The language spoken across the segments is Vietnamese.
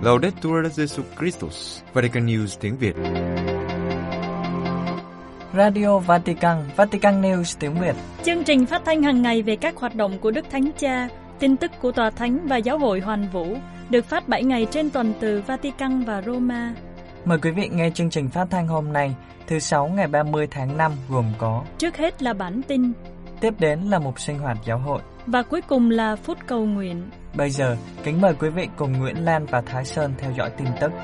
Laudetur Jesus Christus, Vatican News tiếng Việt. Radio Vatican, Vatican News tiếng Việt. Chương trình phát thanh hàng ngày về các hoạt động của Đức Thánh Cha, tin tức của Tòa Thánh và Giáo hội Hoàn Vũ, được phát 7 ngày trên tuần từ Vatican và Roma. Mời quý vị nghe chương trình phát thanh hôm nay, thứ 6 ngày 30 tháng 5 gồm có: trước hết là bản tin, tiếp đến là mục sinh hoạt giáo hội, và cuối cùng là phút cầu nguyện. Bây giờ, kính mời quý vị cùng Nguyễn Lan và Thái Sơn theo dõi tin tức.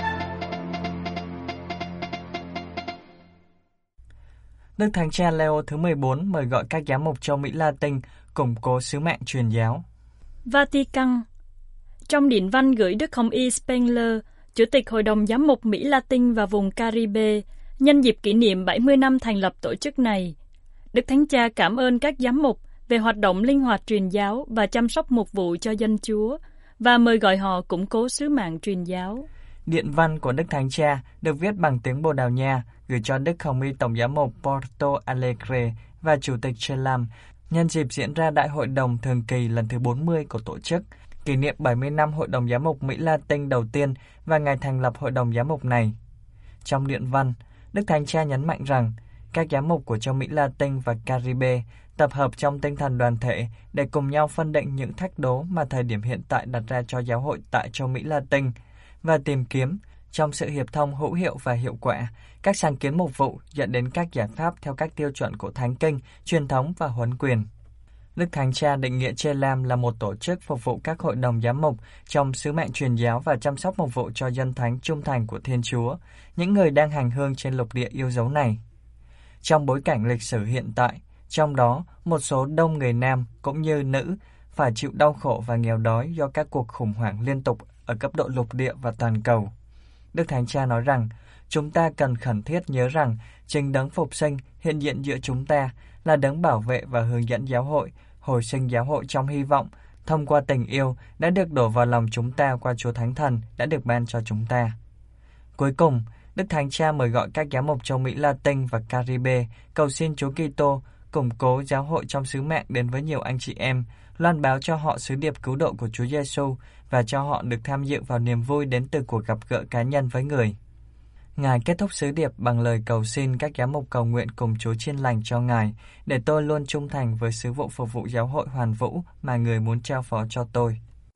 Đức Thánh Cha Leo thứ 14 mời gọi các giám mục châu Mỹ Latin củng cố sứ mạng truyền giáo. Vatican. Trong điện văn gửi Đức Hồng Y Spengler, Chủ tịch Hội đồng Giám mục Mỹ Latin và vùng Caribe, nhân dịp kỷ niệm 70 năm thành lập tổ chức này, Đức Thánh Cha cảm ơn các giám mục về hoạt động linh hoạt truyền giáo và chăm sóc mục vụ cho dân Chúa, và mời gọi họ củng cố sứ mạng truyền giáo. Điện văn của Đức Thánh Cha được viết bằng tiếng Bồ Đào Nha, gửi cho Đức Hồng Y Tổng giám mục Porto Alegre và Chủ tịch Chelam, nhân dịp diễn ra Đại hội đồng thường kỳ lần thứ 40 của tổ chức, kỷ niệm 70 năm Hội đồng Giám mục Mỹ Latin đầu tiên và ngày thành lập Hội đồng Giám mục này. Trong điện văn, Đức Thánh Cha nhấn mạnh rằng các giám mục của châu Mỹ Latin và Caribe tập hợp trong tinh thần đoàn thể để cùng nhau phân định những thách đố mà thời điểm hiện tại đặt ra cho giáo hội tại châu Mỹ Latin và tìm kiếm, trong sự hiệp thông hữu hiệu và hiệu quả, các sáng kiến mục vụ dẫn đến các giải pháp theo các tiêu chuẩn của Thánh Kinh, truyền thống và huấn quyền. Đức Thánh Cha định nghĩa Chelam là một tổ chức phục vụ các hội đồng giám mục trong sứ mệnh truyền giáo và chăm sóc mục vụ cho dân thánh trung thành của Thiên Chúa, những người đang hành hương trên lục địa yêu dấu này. Trong bối cảnh lịch sử hiện tại, trong đó một số đông người nam cũng như nữ phải chịu đau khổ và nghèo đói do các cuộc khủng hoảng liên tục ở cấp độ lục địa và toàn cầu. Đức Thánh Cha nói rằng, chúng ta cần khẩn thiết nhớ rằng chính đấng phục sinh hiện diện giữa chúng ta là đấng bảo vệ và hướng dẫn giáo hội, hồi sinh giáo hội trong hy vọng, thông qua tình yêu đã được đổ vào lòng chúng ta qua Chúa Thánh Thần đã được ban cho chúng ta. Cuối cùng, Đức Thánh Cha mời gọi các giám mục châu Mỹ Latin và Caribe cầu xin Chúa Kitô củng cố giáo hội trong sứ mạng đến với nhiều anh chị em, loan báo cho họ sứ điệp cứu độ của Chúa Giêsu và cho họ được tham dự vào niềm vui đến từ cuộc gặp gỡ cá nhân với người. Ngài kết thúc sứ điệp bằng lời cầu xin các giám mục cầu nguyện cùng Chúa chiên lành cho Ngài, để tôi luôn trung thành với sứ vụ phục vụ giáo hội hoàn vũ mà Người muốn trao phó cho tôi.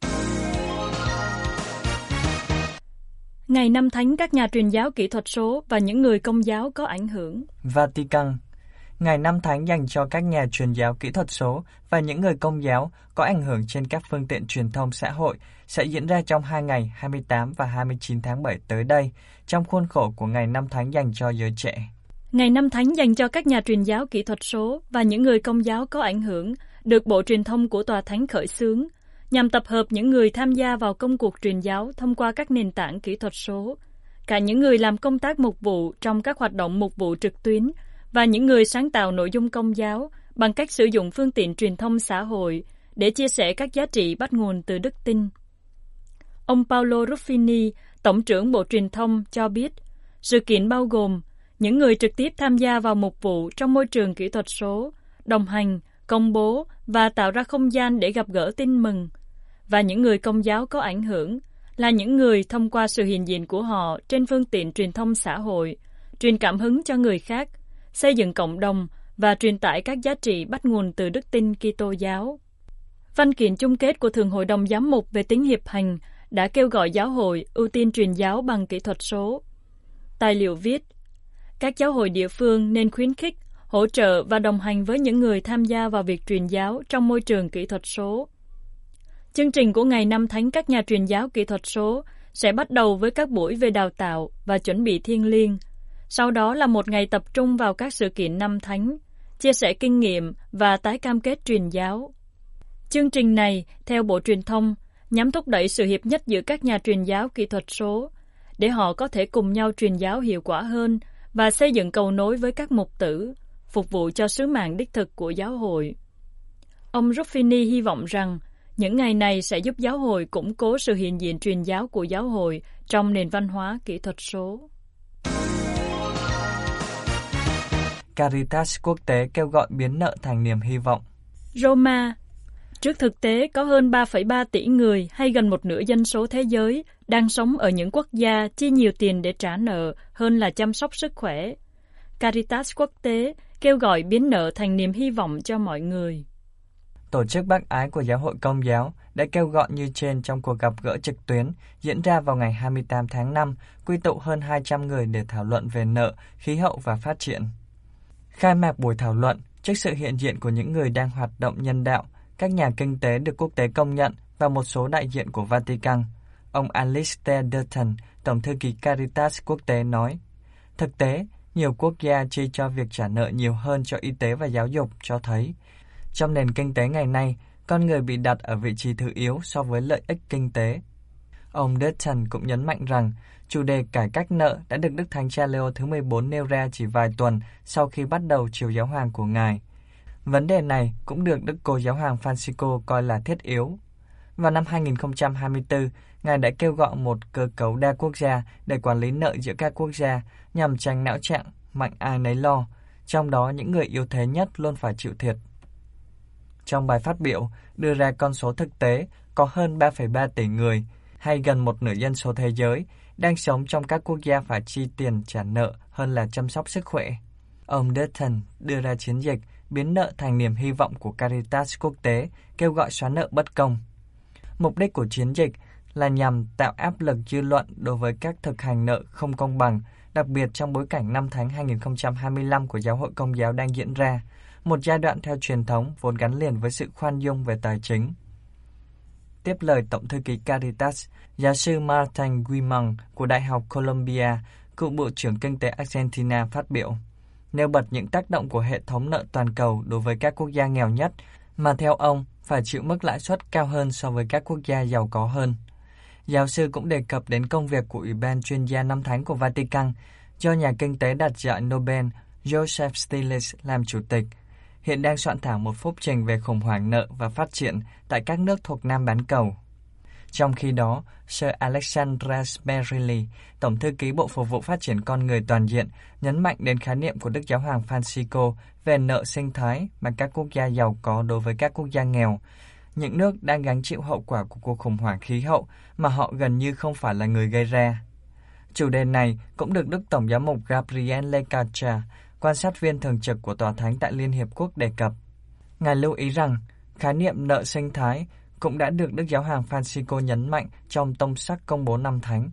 Ngày Năm Thánh các nhà truyền giáo kỹ thuật số và những người Công giáo có ảnh hưởng. Vatican. Ngày Năm Thánh dành cho các nhà truyền giáo kỹ thuật số và những người Công giáo có ảnh hưởng trên các phương tiện truyền thông xã hội sẽ diễn ra trong 2 ngày 28 và 29 tháng 7 tới đây, trong khuôn khổ của Ngày Năm Thánh dành cho giới trẻ. Ngày Năm Thánh dành cho các nhà truyền giáo kỹ thuật số và những người Công giáo có ảnh hưởng được Bộ Truyền thông của Tòa Thánh khởi xướng, nhằm tập hợp những người tham gia vào công cuộc truyền giáo thông qua các nền tảng kỹ thuật số, cả những người làm công tác mục vụ trong các hoạt động mục vụ trực tuyến và những người sáng tạo nội dung Công giáo bằng cách sử dụng phương tiện truyền thông xã hội để chia sẻ các giá trị bắt nguồn từ đức tin. Ông Paolo Ruffini, Tổng trưởng Bộ Truyền thông, cho biết sự kiện bao gồm những người trực tiếp tham gia vào mục vụ trong môi trường kỹ thuật số, đồng hành, công bố và tạo ra không gian để gặp gỡ tin mừng, và những người Công giáo có ảnh hưởng là những người thông qua sự hiện diện của họ trên phương tiện truyền thông xã hội, truyền cảm hứng cho người khác, xây dựng cộng đồng và truyền tải các giá trị bắt nguồn từ đức tin Kitô giáo. Văn kiện chung kết của Thường hội đồng Giám mục về tính hiệp hành đã kêu gọi giáo hội ưu tiên truyền giáo bằng kỹ thuật số. Tài liệu viết, các giáo hội địa phương nên khuyến khích, hỗ trợ và đồng hành với những người tham gia vào việc truyền giáo trong môi trường kỹ thuật số. Chương trình của Ngày Năm Thánh các nhà truyền giáo kỹ thuật số sẽ bắt đầu với các buổi về đào tạo và chuẩn bị thiêng liêng. Sau đó là một ngày tập trung vào các sự kiện Năm Thánh, chia sẻ kinh nghiệm và tái cam kết truyền giáo. Chương trình này, theo Bộ Truyền thông, nhằm thúc đẩy sự hiệp nhất giữa các nhà truyền giáo kỹ thuật số, để họ có thể cùng nhau truyền giáo hiệu quả hơn và xây dựng cầu nối với các mục tử, phục vụ cho sứ mạng đích thực của giáo hội. Ông Ruffini hy vọng rằng những ngày này sẽ giúp giáo hội củng cố sự hiện diện truyền giáo của giáo hội trong nền văn hóa kỹ thuật số. Caritas quốc tế kêu gọi biến nợ thành niềm hy vọng. Roma. Trước thực tế, có hơn 3,3 tỷ người hay gần một nửa dân số thế giới đang sống ở những quốc gia chi nhiều tiền để trả nợ hơn là chăm sóc sức khỏe. Caritas quốc tế kêu gọi biến nợ thành niềm hy vọng cho mọi người. Tổ chức Bác Ái của Giáo hội Công giáo đã kêu gọi như trên trong cuộc gặp gỡ trực tuyến diễn ra vào ngày 28 tháng 5, quy tụ hơn 200 người để thảo luận về nợ, khí hậu và phát triển. Khai mạc buổi thảo luận, trước sự hiện diện của những người đang hoạt động nhân đạo, các nhà kinh tế được quốc tế công nhận và một số đại diện của Vatican, ông Alistair Dutton, Tổng thư ký Caritas quốc tế nói, thực tế, nhiều quốc gia chi cho việc trả nợ nhiều hơn cho y tế và giáo dục cho thấy, trong nền kinh tế ngày nay, con người bị đặt ở vị trí thứ yếu so với lợi ích kinh tế. Ông Dutton cũng nhấn mạnh rằng, chủ đề cải cách nợ đã được Đức Thánh Cha Leo thứ 14 nêu ra chỉ vài tuần sau khi bắt đầu chiều giáo hoàng của Ngài. Vấn đề này cũng được Đức Cố Giáo hoàng Francisco coi là thiết yếu. Vào năm 2024, Ngài đã kêu gọi một cơ cấu đa quốc gia để quản lý nợ giữa các quốc gia nhằm tránh não trạng mạnh ai nấy lo, trong đó những người yếu thế nhất luôn phải chịu thiệt. Trong bài phát biểu, đưa ra con số thực tế có hơn 3,3 tỷ người, hay gần một nửa dân số thế giới, đang sống trong các quốc gia phải chi tiền trả nợ hơn là chăm sóc sức khỏe. Ông Dutton đưa ra chiến dịch biến nợ thành niềm hy vọng của Caritas quốc tế, kêu gọi xóa nợ bất công. Mục đích của chiến dịch là nhằm tạo áp lực dư luận đối với các thực hành nợ không công bằng, đặc biệt trong bối cảnh năm Thánh 2025 của Giáo hội Công giáo đang diễn ra, một giai đoạn theo truyền thống vốn gắn liền với sự khoan dung về tài chính. Tiếp lời Tổng thư ký Caritas, giáo sư Martin Guimond của Đại học Columbia, cựu Bộ trưởng Kinh tế Argentina phát biểu, nêu bật những tác động của hệ thống nợ toàn cầu đối với các quốc gia nghèo nhất, mà theo ông phải chịu mức lãi suất cao hơn so với các quốc gia giàu có hơn. Giáo sư cũng đề cập đến công việc của Ủy ban chuyên gia năm Thánh của Vatican, do nhà kinh tế đạt giải Nobel Joseph Stiglitz làm chủ tịch, hiện đang soạn thảo một phúc trình về khủng hoảng nợ và phát triển tại các nước thuộc Nam bán cầu. Trong khi đó, Sir Alexandros Berilli, Tổng thư ký Bộ Phục vụ Phát triển Con người Toàn diện, nhấn mạnh đến khái niệm của Đức Giáo hoàng Francisco về nợ sinh thái mà các quốc gia giàu có đối với các quốc gia nghèo, những nước đang gánh chịu hậu quả của cuộc khủng hoảng khí hậu mà họ gần như không phải là người gây ra. Chủ đề này cũng được Đức Tổng giám mục Gabriel Lecacha, quan sát viên thường trực của Tòa Thánh tại Liên Hiệp Quốc đề cập. Ngài lưu ý rằng, khái niệm nợ sinh thái cũng đã được Đức Giáo hoàng Francisco nhấn mạnh trong tông sách công bố năm Thánh.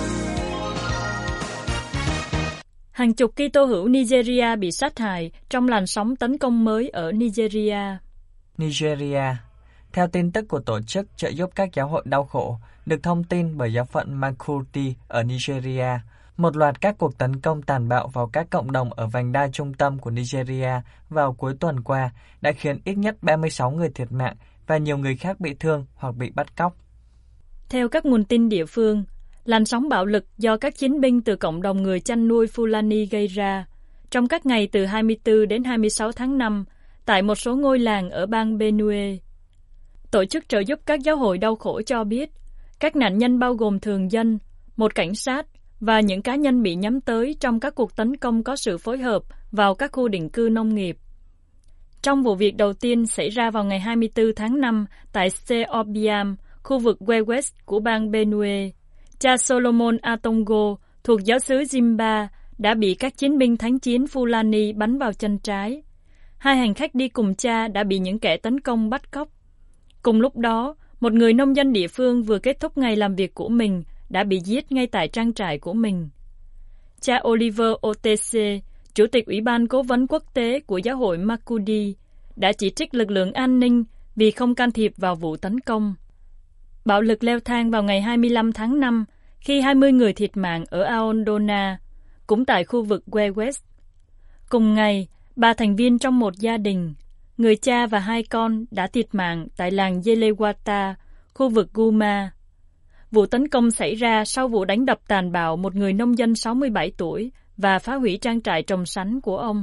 Hàng chục Kitô hữu Nigeria bị sát hại trong làn sóng tấn công mới ở Nigeria. Nigeria. Theo tin tức của tổ chức trợ giúp các giáo hội đau khổ, được thông tin bởi giáo phận Makurdi ở Nigeria, một loạt các cuộc tấn công tàn bạo vào các cộng đồng ở vành đai trung tâm của Nigeria vào cuối tuần qua đã khiến ít nhất 36 người thiệt mạng và nhiều người khác bị thương hoặc bị bắt cóc. Theo các nguồn tin địa phương, làn sóng bạo lực do các chiến binh từ cộng đồng người chăn nuôi Fulani gây ra trong các ngày từ 24 đến 26 tháng 5 tại một số ngôi làng ở bang Benue. Tổ chức trợ giúp các giáo hội đau khổ cho biết, các nạn nhân bao gồm thường dân, một cảnh sát và những cá nhân bị nhắm tới trong các cuộc tấn công có sự phối hợp vào các khu định cư nông nghiệp. Trong vụ việc đầu tiên xảy ra vào ngày 24 tháng 5 tại Seobiam, khu vực West của bang Benue, cha Solomon Atongo thuộc giáo xứ Jimba đã bị các chiến binh thánh chiến Fulani bắn vào chân trái. 2 hành khách đi cùng cha đã bị những kẻ tấn công bắt cóc. Cùng lúc đó, một người nông dân địa phương vừa kết thúc ngày làm việc của mình đã bị giết ngay tại trang trại của mình. Cha Oliver Otese, Chủ tịch Ủy ban Cố vấn Quốc tế của giáo hội Makurdi, đã chỉ trích lực lượng an ninh vì không can thiệp vào vụ tấn công. Bạo lực leo thang vào ngày 25 tháng 5 khi 20 người thiệt mạng ở Aondona, cũng tại khu vực West. Cùng ngày, 3 thành viên trong một gia đình, người cha và 2 con đã thiệt mạng tại làng Yelewata, khu vực Guma. Vụ tấn công xảy ra sau vụ đánh đập tàn bạo một người nông dân 67 tuổi và phá hủy trang trại trồng sắn của ông.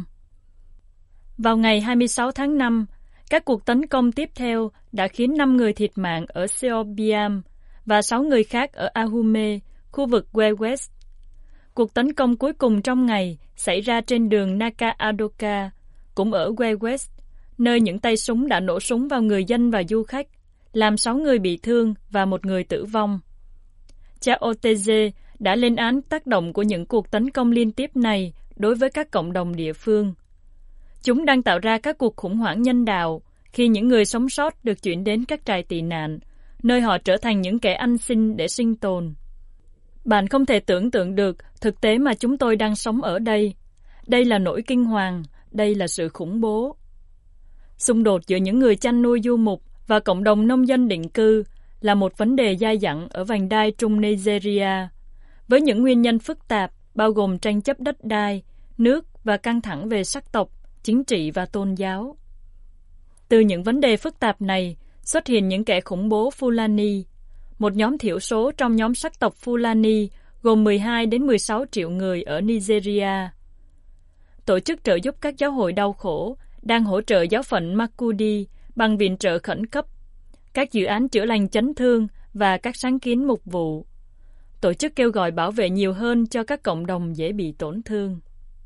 Vào ngày 26 tháng 5, các cuộc tấn công tiếp theo đã khiến 5 người thiệt mạng ở Seobiam và 6 người khác ở Ahume, khu vực West. Cuộc tấn công cuối cùng trong ngày xảy ra trên đường Naka Adoka, cũng ở West, nơi những tay súng đã nổ súng vào người dân và du khách, làm 6 người bị thương và 1 người tử vong. Cha Oteze đã lên án tác động của những cuộc tấn công liên tiếp này đối với các cộng đồng địa phương. Chúng đang tạo ra các cuộc khủng hoảng nhân đạo khi những người sống sót được chuyển đến các trại tị nạn, nơi họ trở thành những kẻ ăn xin để sinh tồn. Bạn không thể tưởng tượng được thực tế mà chúng tôi đang sống ở đây. Đây là nỗi kinh hoàng, đây là sự khủng bố. Xung đột giữa những người chăn nuôi du mục và cộng đồng nông dân định cư là một vấn đề dai dẳng ở vành đai Trung Nigeria, với những nguyên nhân phức tạp bao gồm tranh chấp đất đai, nước và căng thẳng về sắc tộc, chính trị và tôn giáo. Từ những vấn đề phức tạp này xuất hiện những kẻ khủng bố Fulani, một nhóm thiểu số trong nhóm sắc tộc Fulani gồm 12 đến 16 triệu người ở Nigeria. Tổ chức trợ giúp các giáo hội đau khổ đang hỗ trợ giáo phận Makurdi bằng viện trợ khẩn cấp, các dự án chữa lành chấn thương và các sáng kiến mục vụ. Tổ chức kêu gọi bảo vệ nhiều hơn cho các cộng đồng dễ bị tổn thương.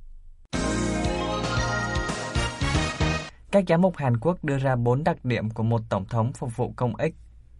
Các giám mục Hàn Quốc đưa ra 4 đặc điểm của một tổng thống phục vụ công ích.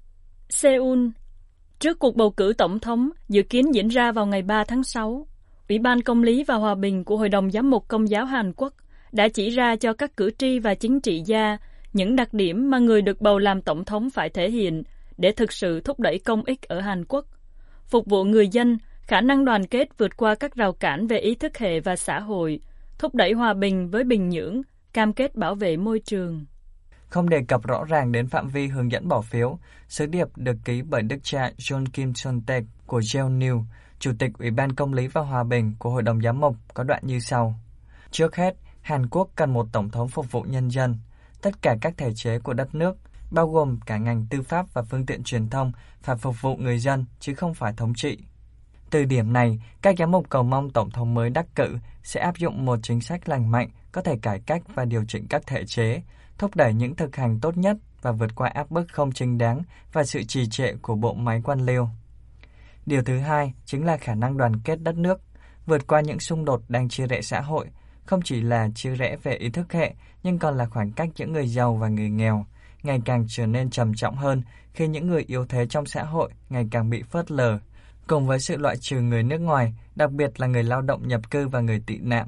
Seoul. Trước cuộc bầu cử tổng thống dự kiến diễn ra vào ngày 3 tháng 6, Ủy ban Công lý và Hòa bình của Hội đồng Giám mục Công giáo Hàn Quốc đã chỉ ra cho các cử tri và chính trị gia những đặc điểm mà người được bầu làm tổng thống phải thể hiện để thực sự thúc đẩy công ích ở Hàn Quốc, phục vụ người dân, khả năng đoàn kết vượt qua các rào cản về ý thức hệ và xã hội, thúc đẩy hòa bình với Bình Nhưỡng, cam kết bảo vệ môi trường. Không đề cập rõ ràng đến phạm vi hướng dẫn bỏ phiếu, sứ điệp được ký bởi Đức cha John Kim Son-taek của Jeonnew, Chủ tịch Ủy ban Công lý và Hòa bình của Hội đồng Giám mục, có đoạn như sau. Trước hết, Hàn Quốc cần một tổng thống phục vụ nhân dân. Tất cả các thể chế của đất nước, bao gồm cả ngành tư pháp và phương tiện truyền thông, phải phục vụ người dân chứ không phải thống trị. Từ điểm này, các giám mục cầu mong tổng thống mới đắc cử sẽ áp dụng một chính sách lành mạnh, có thể cải cách và điều chỉnh các thể chế, thúc đẩy những thực hành tốt nhất và vượt qua áp bức không chính đáng và sự trì trệ của bộ máy quan liêu. Điều thứ hai chính là khả năng đoàn kết đất nước, vượt qua những xung đột đang chia rẽ xã hội, không chỉ là chia rẽ về ý thức hệ, nhưng còn là khoảng cách giữa người giàu và người nghèo, ngày càng trở nên trầm trọng hơn khi những người yếu thế trong xã hội ngày càng bị phớt lờ, cùng với sự loại trừ người nước ngoài, đặc biệt là người lao động nhập cư và người tị nạn.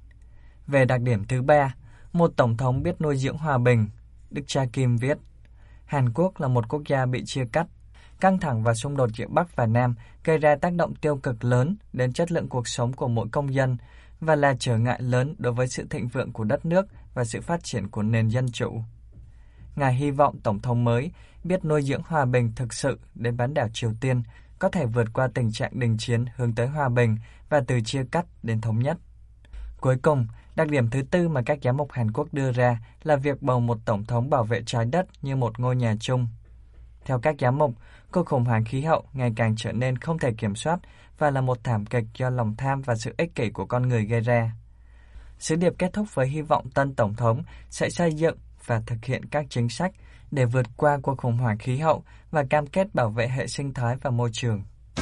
Về đặc điểm thứ ba, một tổng thống biết nuôi dưỡng hòa bình, Đức cha Kim viết, Hàn Quốc là một quốc gia bị chia cắt. Căng thẳng và xung đột giữa Bắc và Nam gây ra tác động tiêu cực lớn đến chất lượng cuộc sống của mỗi công dân và là trở ngại lớn đối với sự thịnh vượng của đất nước và sự phát triển của nền dân chủ. Ngài hy vọng tổng thống mới biết nuôi dưỡng hòa bình thực sự đến bán đảo Triều Tiên, có thể vượt qua tình trạng đình chiến hướng tới hòa bình và từ chia cắt đến thống nhất. Cuối cùng, đặc điểm thứ tư mà các giám mục Hàn Quốc đưa ra là việc bầu một tổng thống bảo vệ trái đất như một ngôi nhà chung. Theo các giám mục, cuộc khủng hoảng khí hậu ngày càng trở nên không thể kiểm soát và là một thảm kịch do lòng tham và sự ích kỷ của con người gây ra. Sứ điệp kết thúc với hy vọng tân tổng thống sẽ xây dựng và thực hiện các chính sách để vượt qua cuộc khủng hoảng khí hậu và cam kết bảo vệ hệ sinh thái và môi trường.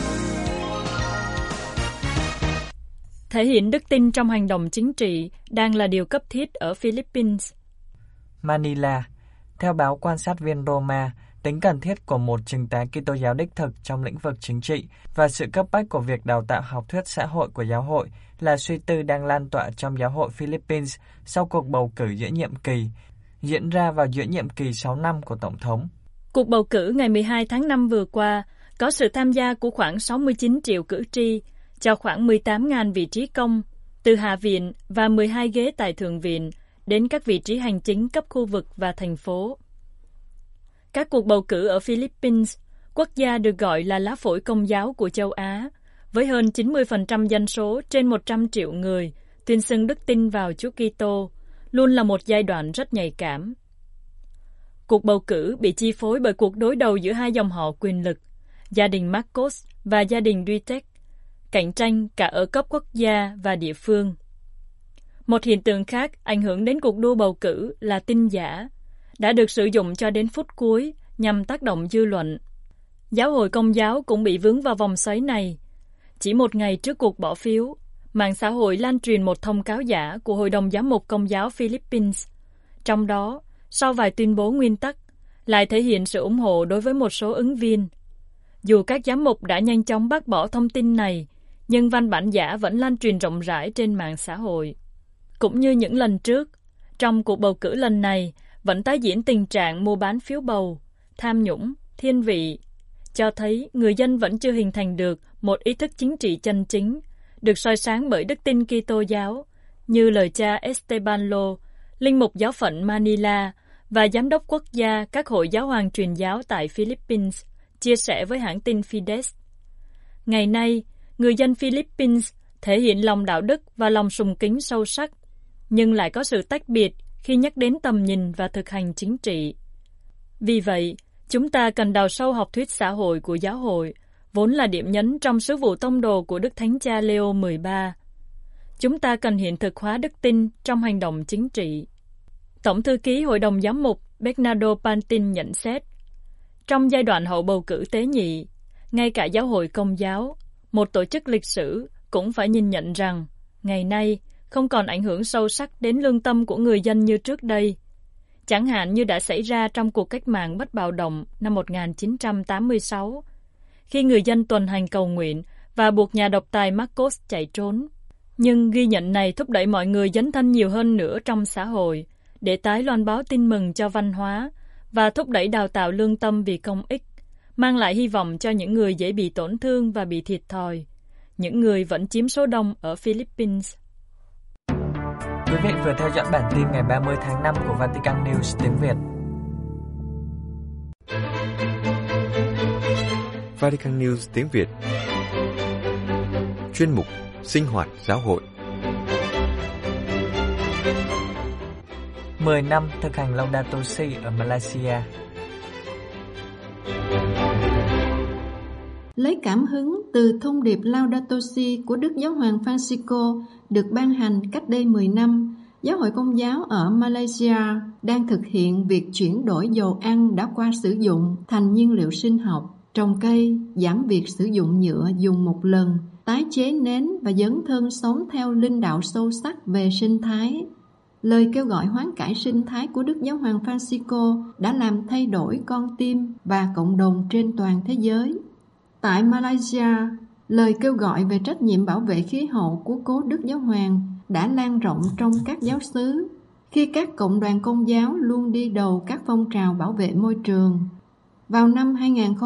Thể hiện đức tin trong hành động chính trị đang là điều cấp thiết ở Philippines. Manila. Theo báo Quan sát viên Roma, tính cần thiết của một chứng tá Kitô giáo đích thực trong lĩnh vực chính trị và sự cấp bách của việc đào tạo học thuyết xã hội của giáo hội là suy tư đang lan tỏa trong giáo hội Philippines sau cuộc bầu cử giữa nhiệm kỳ, diễn ra vào giữa nhiệm kỳ 6 năm của Tổng thống. Cuộc bầu cử ngày 12 tháng 5 vừa qua có sự tham gia của khoảng 69 triệu cử tri, cho khoảng 18.000 vị trí công, từ Hạ viện và 12 ghế tại Thượng viện đến các vị trí hành chính cấp khu vực và thành phố. Các cuộc bầu cử ở Philippines, quốc gia được gọi là lá phổi công giáo của châu Á, với hơn 90% dân số trên 100 triệu người tuyên xưng đức tin vào Chúa Kitô, luôn là một giai đoạn rất nhạy cảm. Cuộc bầu cử bị chi phối bởi cuộc đối đầu giữa hai dòng họ quyền lực, gia đình Marcos và gia đình Duterte, cạnh tranh cả ở cấp quốc gia và địa phương. Một hiện tượng khác ảnh hưởng đến cuộc đua bầu cử là tin giả, đã được sử dụng cho đến phút cuối nhằm tác động dư luận. Giáo hội Công giáo cũng bị vướng vào vòng xoáy này. Chỉ một ngày trước cuộc bỏ phiếu, mạng xã hội lan truyền một thông cáo giả của Hội đồng Giám mục Công giáo Philippines. Trong đó, sau vài tuyên bố nguyên tắc, lại thể hiện sự ủng hộ đối với một số ứng viên. Dù các giám mục đã nhanh chóng bác bỏ thông tin này, nhưng văn bản giả vẫn lan truyền rộng rãi trên mạng xã hội. Cũng như những lần trước, trong cuộc bầu cử lần này vẫn tái diễn tình trạng mua bán phiếu bầu, tham nhũng, thiên vị, cho thấy người dân vẫn chưa hình thành được một ý thức chính trị chân chính, được soi sáng bởi đức tin Kitô giáo, như lời cha Esteban Lo, linh mục giáo phận Manila và giám đốc quốc gia các hội giáo hoàng truyền giáo tại Philippines, chia sẻ với hãng tin Fides. Ngày nay, người dân Philippines thể hiện lòng đạo đức và lòng sùng kính sâu sắc, nhưng lại có sự tách biệt khi nhắc đến tầm nhìn và thực hành chính trị. Vì vậy, chúng ta cần đào sâu học thuyết xã hội của giáo hội, vốn là điểm nhấn trong sứ vụ tông đồ của Đức Thánh Cha Leo XIII. Chúng ta cần hiện thực hóa đức tin trong hành động chính trị. Tổng thư ký Hội đồng Giám mục Bernardo Pantin nhận xét, trong giai đoạn hậu bầu cử tế nhị, ngay cả giáo hội Công giáo, một tổ chức lịch sử, cũng phải nhìn nhận rằng, ngày nay không còn ảnh hưởng sâu sắc đến lương tâm của người dân như trước đây. Chẳng hạn như đã xảy ra trong cuộc cách mạng bất bạo động năm 1986, khi người dân tuần hành cầu nguyện và buộc nhà độc tài Marcos chạy trốn. Nhưng ghi nhận này thúc đẩy mọi người dấn thân nhiều hơn nữa trong xã hội, để tái loan báo tin mừng cho văn hóa và thúc đẩy đào tạo lương tâm vì công ích, mang lại hy vọng cho những người dễ bị tổn thương và bị thiệt thòi, những người vẫn chiếm số đông ở Philippines. Quý vị vừa theo dõi bản tin ngày 30 tháng 5 của Vatican News tiếng Việt. Vatican News tiếng Việt. Chuyên mục Sinh hoạt giáo hội. 10 năm thực hành Laudato Si ở Malaysia. Lấy cảm hứng từ thông điệp Laudato Si của Đức Giáo hoàng Francisco được ban hành cách đây 10 năm, Giáo hội Công giáo ở Malaysia đang thực hiện việc chuyển đổi dầu ăn đã qua sử dụng thành nhiên liệu sinh học, trồng cây, giảm việc sử dụng nhựa dùng một lần, tái chế nến và dấn thân sống theo linh đạo sâu sắc về sinh thái. Lời kêu gọi hoán cải sinh thái của Đức Giáo hoàng Francisco đã làm thay đổi con tim và cộng đồng trên toàn thế giới. Tại Malaysia, lời kêu gọi về trách nhiệm bảo vệ khí hậu của cố Đức Giáo hoàng đã lan rộng trong các giáo xứ, khi các cộng đoàn Công giáo luôn đi đầu các phong trào bảo vệ môi trường. Vào năm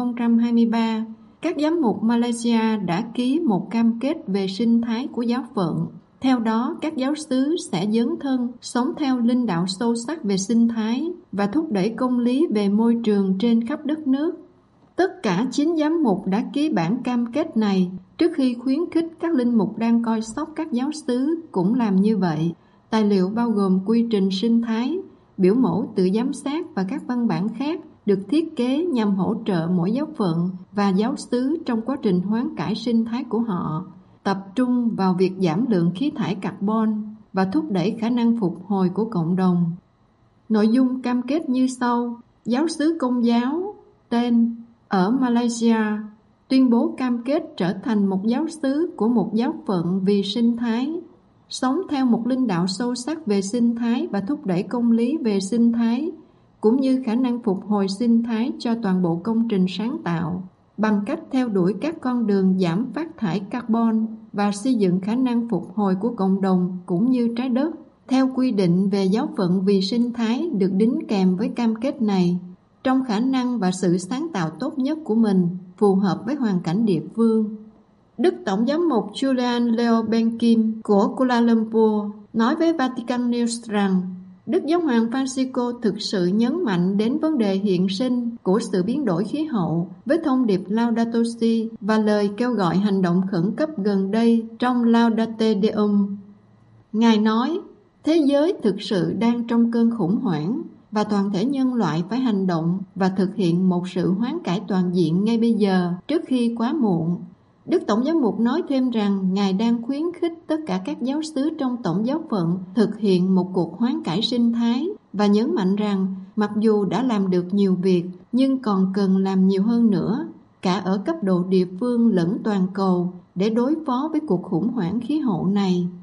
2023, các giám mục Malaysia đã ký một cam kết về sinh thái của giáo phận. Theo đó, các giáo xứ sẽ dấn thân sống theo linh đạo sâu sắc về sinh thái và thúc đẩy công lý về môi trường trên khắp đất nước. Tất cả 9 giám mục đã ký bản cam kết này trước khi khuyến khích các linh mục đang coi sóc các giáo xứ cũng làm như vậy. Tài liệu bao gồm quy trình sinh thái, biểu mẫu tự giám sát và các văn bản khác được thiết kế nhằm hỗ trợ mỗi giáo phận và giáo xứ trong quá trình hoán cải sinh thái của họ, tập trung vào việc giảm lượng khí thải carbon và thúc đẩy khả năng phục hồi của cộng đồng. Nội dung cam kết như sau: giáo xứ Công giáo tên ở Malaysia tuyên bố cam kết trở thành một giáo xứ của một giáo phận vì sinh thái, sống theo một linh đạo sâu sắc về sinh thái và thúc đẩy công lý về sinh thái, cũng như khả năng phục hồi sinh thái cho toàn bộ công trình sáng tạo, bằng cách theo đuổi các con đường giảm phát thải carbon và xây dựng khả năng phục hồi của cộng đồng cũng như trái đất. Theo quy định về giáo phận vì sinh thái được đính kèm với cam kết này, trong khả năng và sự sáng tạo tốt nhất của mình, phù hợp với hoàn cảnh địa phương. Đức Tổng giám mục Julian Leo Ben Kim của Kuala Lumpur nói với Vatican News rằng Đức Giáo hoàng Francisco thực sự nhấn mạnh đến vấn đề hiện sinh của sự biến đổi khí hậu với thông điệp Laudato Si và lời kêu gọi hành động khẩn cấp gần đây trong Laudate Deum. Ngài nói, thế giới thực sự đang trong cơn khủng hoảng và toàn thể nhân loại phải hành động và thực hiện một sự hoán cải toàn diện ngay bây giờ trước khi quá muộn. Đức Tổng giám mục nói thêm rằng Ngài đang khuyến khích tất cả các giáo xứ trong tổng giáo phận thực hiện một cuộc hoán cải sinh thái và nhấn mạnh rằng mặc dù đã làm được nhiều việc nhưng còn cần làm nhiều hơn nữa, cả ở cấp độ địa phương lẫn toàn cầu để đối phó với cuộc khủng hoảng khí hậu này.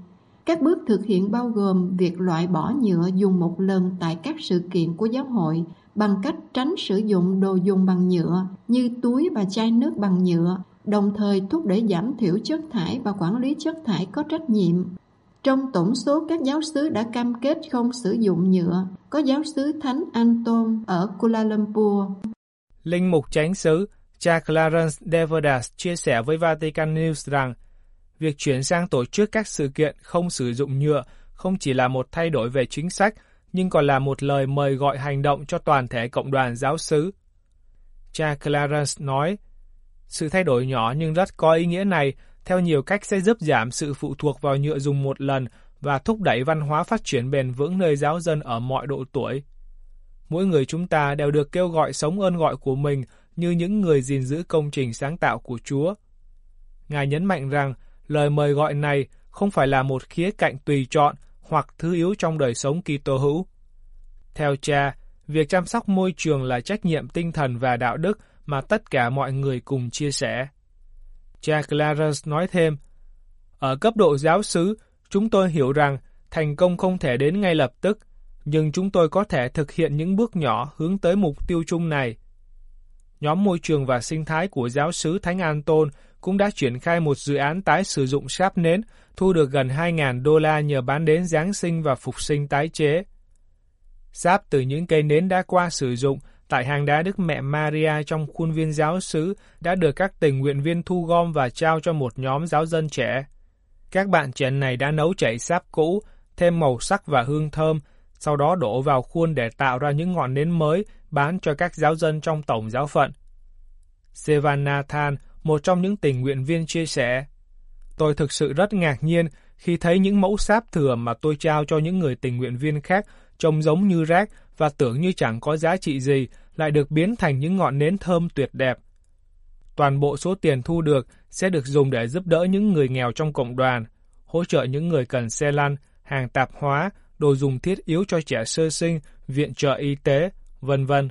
Các bước thực hiện bao gồm việc loại bỏ nhựa dùng một lần tại các sự kiện của giáo hội bằng cách tránh sử dụng đồ dùng bằng nhựa như túi và chai nước bằng nhựa, đồng thời thúc đẩy giảm thiểu chất thải và quản lý chất thải có trách nhiệm. Trong tổng số các giáo xứ đã cam kết không sử dụng nhựa, có giáo xứ Thánh Anton ở Kuala Lumpur. Linh mục chánh xứ cha Clarence Deverdas chia sẻ với Vatican News rằng việc chuyển sang tổ chức các sự kiện không sử dụng nhựa không chỉ là một thay đổi về chính sách, nhưng còn là một lời mời gọi hành động cho toàn thể cộng đoàn giáo xứ. Cha Clarence nói, sự thay đổi nhỏ nhưng rất có ý nghĩa này, theo nhiều cách sẽ giúp giảm sự phụ thuộc vào nhựa dùng một lần và thúc đẩy văn hóa phát triển bền vững nơi giáo dân ở mọi độ tuổi. Mỗi người chúng ta đều được kêu gọi sống ơn gọi của mình như những người gìn giữ công trình sáng tạo của Chúa. Ngài nhấn mạnh rằng, lời mời gọi này không phải là một khía cạnh tùy chọn hoặc thứ yếu trong đời sống Kitô hữu. Theo cha, việc chăm sóc môi trường là trách nhiệm tinh thần và đạo đức mà tất cả mọi người cùng chia sẻ. Cha Clarence nói thêm, ở cấp độ giáo xứ, chúng tôi hiểu rằng thành công không thể đến ngay lập tức, nhưng chúng tôi có thể thực hiện những bước nhỏ hướng tới mục tiêu chung này. Nhóm môi trường và sinh thái của giáo xứ Thánh Anton cũng đã triển khai một dự án tái sử dụng sáp nến, thu được gần $2.000 nhờ bán đến Giáng sinh và phục sinh tái chế. Sáp từ những cây nến đã qua sử dụng tại hang đá Đức Mẹ Maria trong khuôn viên giáo xứ đã được các tình nguyện viên thu gom và trao cho một nhóm giáo dân trẻ. Các bạn trẻ này đã nấu chảy sáp cũ, thêm màu sắc và hương thơm, sau đó đổ vào khuôn để tạo ra những ngọn nến mới bán cho các giáo dân trong tổng giáo phận. Sevanathan, một trong những tình nguyện viên chia sẻ, tôi thực sự rất ngạc nhiên khi thấy những mẫu sáp thừa mà tôi trao cho những người tình nguyện viên khác trông giống như rác và tưởng như chẳng có giá trị gì, lại được biến thành những ngọn nến thơm tuyệt đẹp. Toàn bộ số tiền thu được sẽ được dùng để giúp đỡ những người nghèo trong cộng đoàn, hỗ trợ những người cần xe lăn, hàng tạp hóa, đồ dùng thiết yếu cho trẻ sơ sinh, viện trợ y tế, vân vân.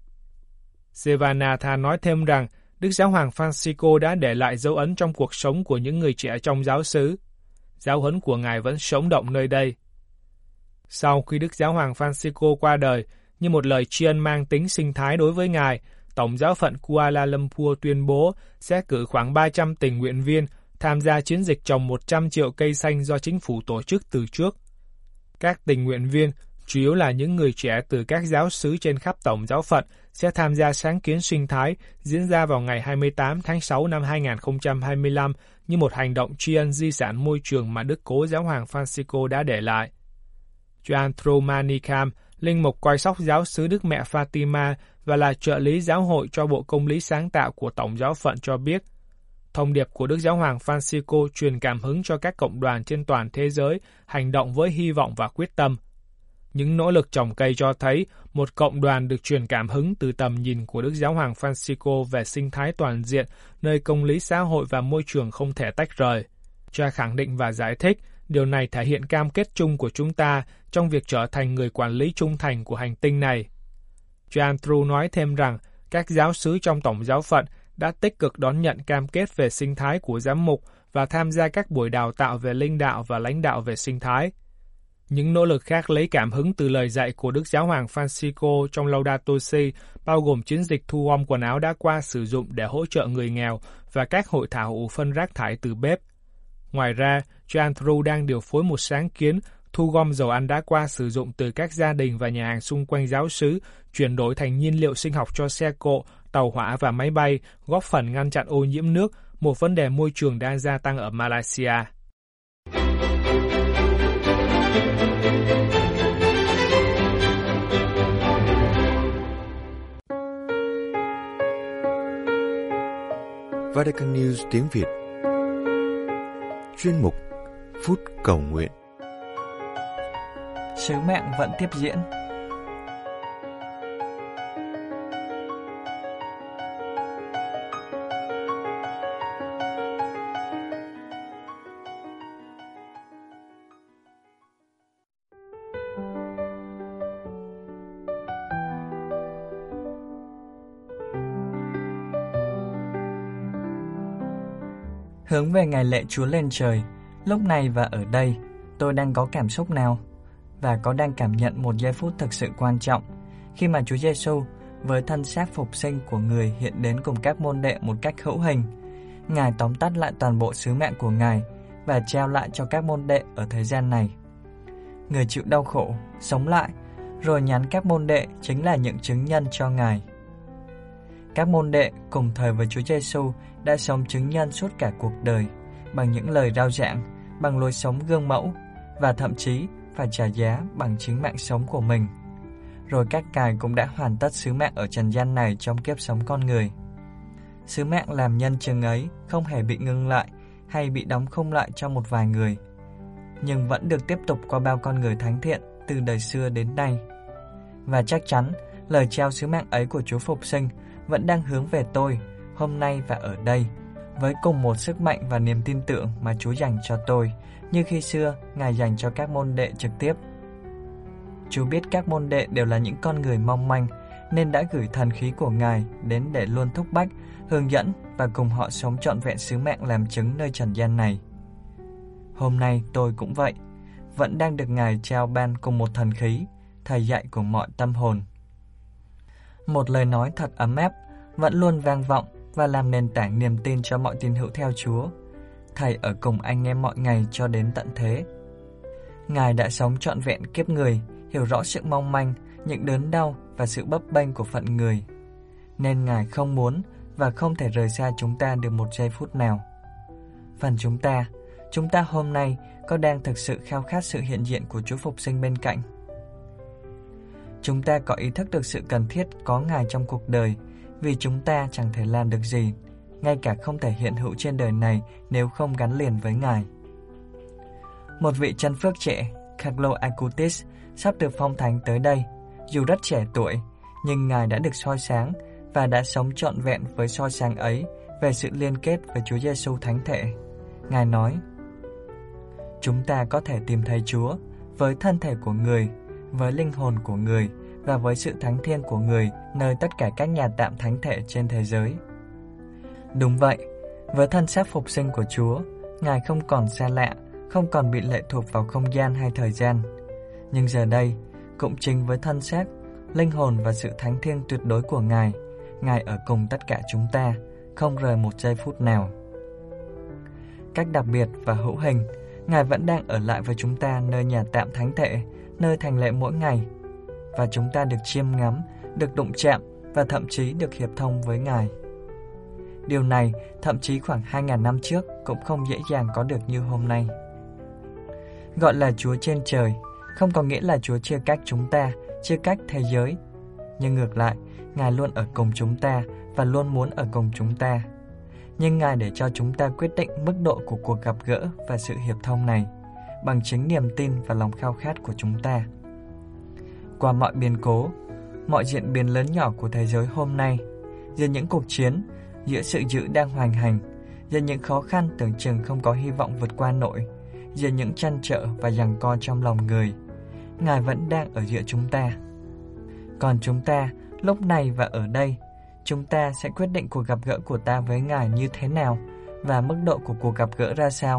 Sevanathan nói thêm rằng Đức Giáo hoàng Francisco đã để lại dấu ấn trong cuộc sống của những người trẻ trong giáo xứ. Giáo huấn của Ngài vẫn sống động nơi đây. Sau khi Đức Giáo hoàng Francisco qua đời, như một lời tri ân mang tính sinh thái đối với Ngài, Tổng giáo phận Kuala Lumpur tuyên bố sẽ cử khoảng 300 tình nguyện viên tham gia chiến dịch trồng 100 triệu cây xanh do chính phủ tổ chức từ trước. Các tình nguyện viên, chủ yếu là những người trẻ từ các giáo xứ trên khắp tổng giáo phận, sẽ tham gia sáng kiến sinh thái diễn ra vào ngày 28 tháng 6 năm 2025 như một hành động tri ân di sản môi trường mà Đức Cố Giáo hoàng Francisco đã để lại. Joan Manicam, linh mục coi sóc giáo xứ Đức Mẹ Fatima và là trợ lý giáo hội cho Bộ Công lý sáng tạo của Tổng giáo phận cho biết, thông điệp của Đức Giáo hoàng Francisco truyền cảm hứng cho các cộng đoàn trên toàn thế giới hành động với hy vọng và quyết tâm. Những nỗ lực trồng cây cho thấy một cộng đoàn được truyền cảm hứng từ tầm nhìn của Đức Giáo hoàng Francisco về sinh thái toàn diện, nơi công lý xã hội và môi trường không thể tách rời. Cha khẳng định và giải thích, điều này thể hiện cam kết chung của chúng ta trong việc trở thành người quản lý trung thành của hành tinh này. Cha Andrew nói thêm rằng, các giáo xứ trong tổng giáo phận đã tích cực đón nhận cam kết về sinh thái của giám mục và tham gia các buổi đào tạo về linh đạo và lãnh đạo về sinh thái. Những nỗ lực khác lấy cảm hứng từ lời dạy của Đức Giáo hoàng Francisco trong Laudato Si, bao gồm chiến dịch thu gom quần áo đã qua sử dụng để hỗ trợ người nghèo và các hội thảo ủ phân rác thải từ bếp. Ngoài ra, cha Andrew đang điều phối một sáng kiến thu gom dầu ăn đã qua sử dụng từ các gia đình và nhà hàng xung quanh giáo xứ, chuyển đổi thành nhiên liệu sinh học cho xe cộ, tàu hỏa và máy bay, góp phần ngăn chặn ô nhiễm nước, một vấn đề môi trường đang gia tăng ở Malaysia. Vatican News tiếng Việt. Chuyên mục Phút Cầu Nguyện. Sứ mệnh vẫn tiếp diễn. Hướng về ngày lễ Chúa lên trời, lúc này và ở đây, tôi đang có cảm xúc nào và có đang cảm nhận một giây phút thực sự quan trọng khi mà Chúa Giêsu với thân xác phục sinh của người hiện đến cùng các môn đệ một cách hữu hình. Ngài tóm tắt lại toàn bộ sứ mệnh của Ngài và trao lại cho các môn đệ ở thời gian này. Người chịu đau khổ, sống lại, rồi nhắn các môn đệ chính là những chứng nhân cho Ngài. Các môn đệ cùng thời với Chúa Giêsu đã sống chứng nhân suốt cả cuộc đời bằng những lời rao giảng, bằng lối sống gương mẫu và thậm chí phải trả giá bằng chính mạng sống của mình. Rồi các Ngài cũng đã hoàn tất sứ mệnh ở trần gian này trong kiếp sống con người. Sứ mệnh làm nhân chứng ấy không hề bị ngưng lại hay bị đóng khung lại trong một vài người, nhưng vẫn được tiếp tục qua bao con người thánh thiện từ đời xưa đến nay. Và chắc chắn lời trao sứ mệnh ấy của Chúa Phục sinh vẫn đang hướng về tôi hôm nay và ở đây, với cùng một sức mạnh và niềm tin tưởng mà Chúa dành cho tôi, như khi xưa Ngài dành cho các môn đệ trực tiếp. Chúa biết các môn đệ đều là những con người mong manh, nên đã gửi thần khí của Ngài đến để luôn thúc bách, hướng dẫn và cùng họ sống trọn vẹn sứ mệnh làm chứng nơi trần gian này. Hôm nay tôi cũng vậy, vẫn đang được Ngài trao ban cùng một thần khí, thầy dạy của mọi tâm hồn. Một lời nói thật ấm áp vẫn luôn vang vọng và làm nền tảng niềm tin cho mọi tín hữu theo Chúa. Thầy ở cùng anh em mọi ngày cho đến tận thế. Ngài đã sống trọn vẹn kiếp người, hiểu rõ sự mong manh, những đớn đau và sự bấp bênh của phận người. Nên Ngài không muốn và không thể rời xa chúng ta được một giây phút nào. Phần chúng ta hôm nay có đang thực sự khao khát sự hiện diện của Chúa Phục sinh bên cạnh? Chúng ta có ý thức được sự cần thiết có Ngài trong cuộc đời, vì chúng ta chẳng thể làm được gì, ngay cả không thể hiện hữu trên đời này nếu không gắn liền với Ngài. Một vị chân phước trẻ, Carlo Acutis, sắp được phong thánh tới đây. Dù rất trẻ tuổi, nhưng Ngài đã được soi sáng và đã sống trọn vẹn với soi sáng ấy về sự liên kết với Chúa Giêsu thánh thể. Ngài nói: chúng ta có thể tìm thấy Chúa với thân thể của người, với linh hồn của người và với sự thánh thiêng của người nơi tất cả các nhà tạm thánh thể trên thế giới. Đúng vậy, với thân xác phục sinh của Chúa, Ngài không còn xa lạ, không còn bị lệ thuộc vào không gian hay thời gian. Nhưng giờ đây, cũng chính với thân xác, linh hồn và sự thánh thiêng tuyệt đối của Ngài, Ngài ở cùng tất cả chúng ta, không rời một giây phút nào. Cách đặc biệt và hữu hình, Ngài vẫn đang ở lại với chúng ta nơi nhà tạm thánh thể, nơi thành lễ mỗi ngày. Và chúng ta được chiêm ngắm, được đụng chạm và thậm chí được hiệp thông với Ngài. Điều này thậm chí khoảng 2.000 năm trước cũng không dễ dàng có được như hôm nay. Gọi là Chúa trên trời không có nghĩa là Chúa chia cách chúng ta, chia cách thế giới. Nhưng ngược lại, Ngài luôn ở cùng chúng ta và luôn muốn ở cùng chúng ta. Nhưng Ngài để cho chúng ta quyết định mức độ của cuộc gặp gỡ và sự hiệp thông này bằng chính niềm tin và lòng khao khát của chúng ta. Qua mọi biến cố, mọi diễn biến lớn nhỏ của thế giới hôm nay, giữa những cuộc chiến, giữa sự dữ đang hoành hành, giữa những khó khăn tưởng chừng không có hy vọng vượt qua nổi, giữa những trăn trở và giằng co trong lòng người, Ngài vẫn đang ở giữa chúng ta. Còn chúng ta, lúc này và ở đây, chúng ta sẽ quyết định cuộc gặp gỡ của ta với Ngài như thế nào và mức độ của cuộc gặp gỡ ra sao.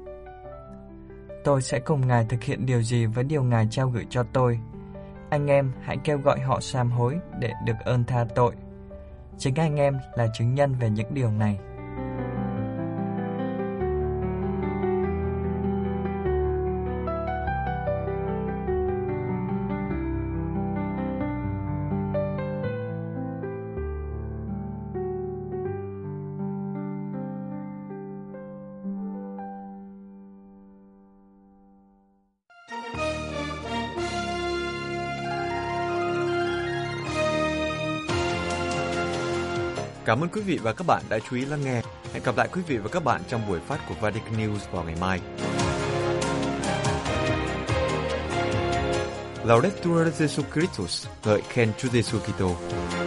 Tôi sẽ cùng Ngài thực hiện điều gì với điều Ngài trao gửi cho tôi. Anh em hãy kêu gọi họ sám hối để được ơn tha tội. Chính anh em là chứng nhân về những điều này. Cảm ơn quý vị và các bạn đã chú ý lắng nghe. Hẹn gặp lại quý vị và các bạn trong buổi phát của Vatican News vào ngày mai. Laudetur Jesus Christus, ngợi khen Chúa Giêsu Kitô.